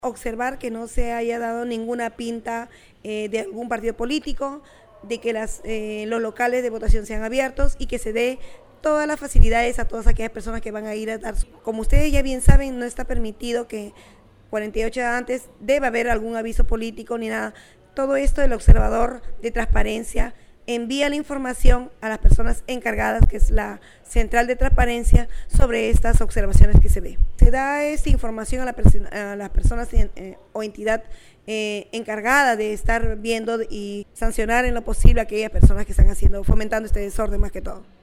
Observar que no se haya dado ninguna pinta de algún partido político, de que los locales de votación sean abiertos y que se dé todas las facilidades a todas aquellas personas que van a ir a dar. Como ustedes ya bien saben, no está permitido que 48 horas antes deba haber algún aviso político ni nada. Todo esto el observador de transparencia envía la información a las personas encargadas, que es la central de transparencia, sobre estas observaciones que se ve. Se da esta información a las personas o entidad encargada de estar viendo y sancionar en lo posible a aquellas personas que están fomentando este desorden más que todo.